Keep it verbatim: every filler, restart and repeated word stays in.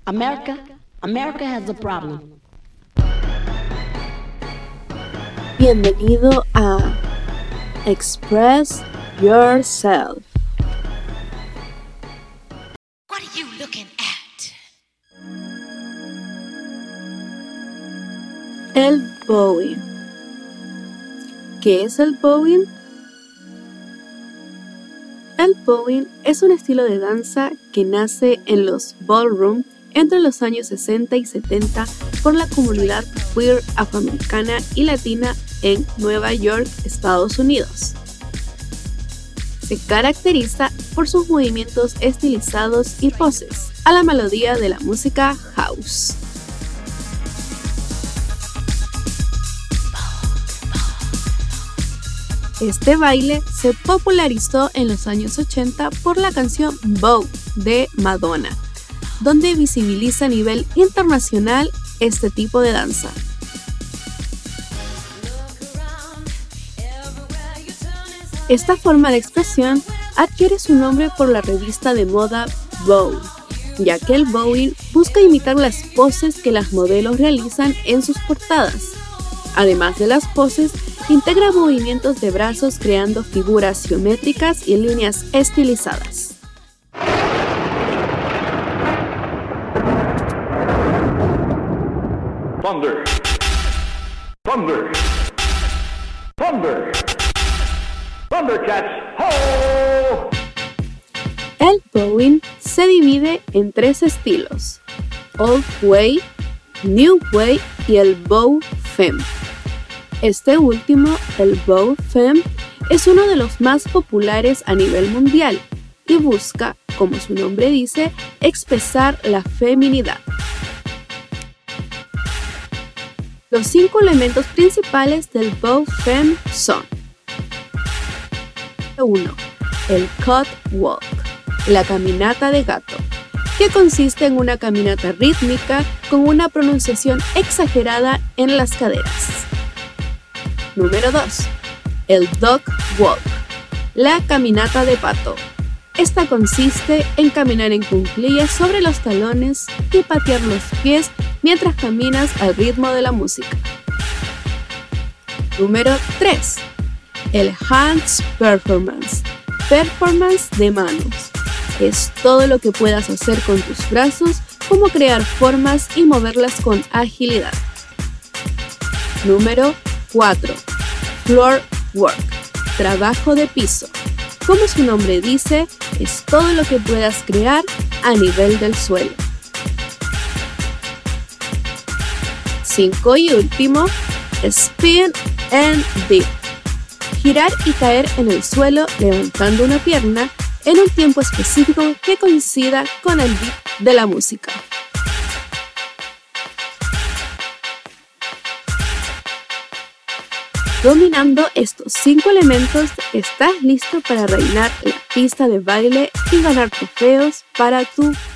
America, America has a problem. Bienvenido a Express Yourself. What are you looking at? El bowing. ¿Qué es el bowing? El bowing es un estilo de danza que nace en los ballroom entre los años sesenta y setenta por la comunidad queer afroamericana y latina en Nueva York, Estados Unidos. Se caracteriza por sus movimientos estilizados y poses a la melodía de la música house. Este baile se popularizó en los años ochenta por la canción Vogue de Madonna, donde visibiliza a nivel internacional este tipo de danza. Esta forma de expresión adquiere su nombre por la revista de moda Vogue, ya que el bowing busca imitar las poses que las modelos realizan en sus portadas. Además de las poses, integra movimientos de brazos creando figuras geométricas y líneas estilizadas. Thunder. Thunder. Thunder. Thundercats. Ho! El bowing se divide en tres estilos: Old Way, New Way y el Bow Femme. Este último, el Bow Femme, es uno de los más populares a nivel mundial y busca, como su nombre dice, expresar la feminidad. Los cinco elementos principales del Bow Femme son: uno. El Cut Walk, la caminata de gato, que consiste en una caminata rítmica con una pronunciación exagerada en las caderas. Número dos. El Dog Walk, la caminata de pato. Esta consiste en caminar en cuclillas sobre los talones y patear los pies mientras caminas al ritmo de la música. Número tres. El Hands Performance, performance de manos. Es todo lo que puedas hacer con tus brazos, como crear formas y moverlas con agilidad. Número cuatro. Floor Work, trabajo de piso. Como su nombre dice, es todo lo que puedas crear a nivel del suelo. cinco y último, Spin and Dip. Girar y caer en el suelo levantando una pierna en un tiempo específico que coincida con el beat de la música. Dominando estos cinco elementos, estás listo para reinar la pista de baile y ganar trofeos para tu